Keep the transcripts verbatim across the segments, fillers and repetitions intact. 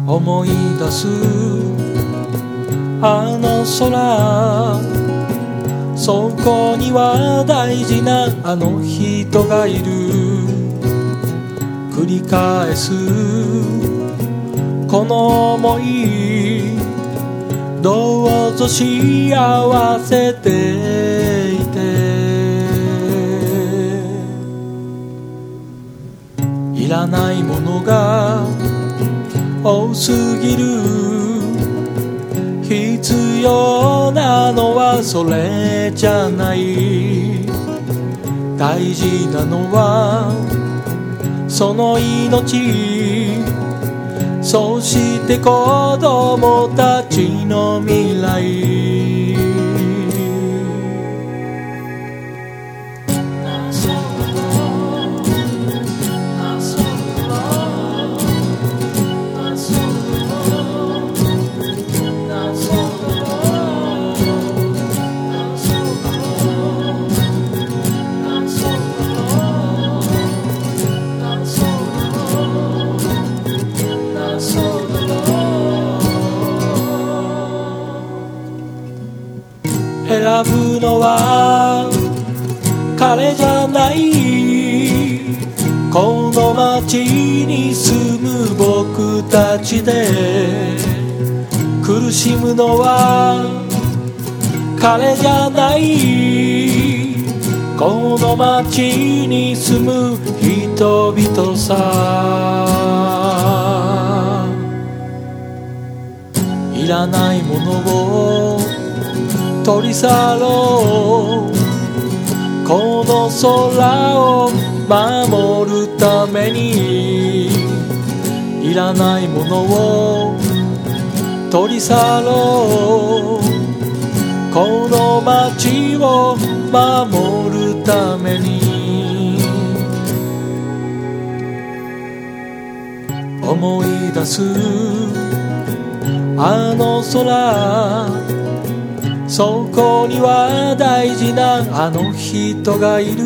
思い出すあの空、そこには大事なあの人がいる。繰り返すこの想い、どうぞ幸せでいて。いらないものが多すぎる。必要なのはそれじゃない。大事なのはその命、そして子供たちの未来。選ぶのは彼じゃない。この街に住む僕たちで、苦しむのは彼じゃない。この街に住む人々さ。いらないものを取り去ろう。この空を守るために。いらないものを取り去ろう。この街を守るために。思い出すあの空、そこには大事なあの人がいる。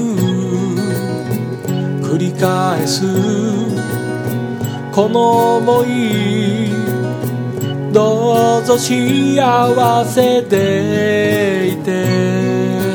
繰り返すこの想い、どうぞ幸せでいて。